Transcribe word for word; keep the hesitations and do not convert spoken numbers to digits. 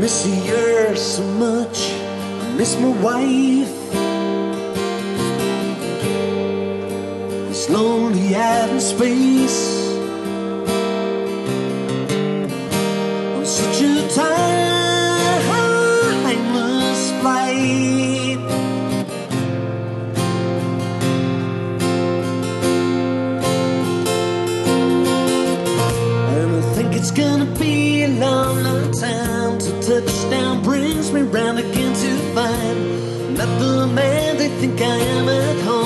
miss her so much. I miss my wife. This lonely out in space on such a timeless flight. And I think it's gonna be a long, long time till touchdown brings me round again to find not the man they think I am at home.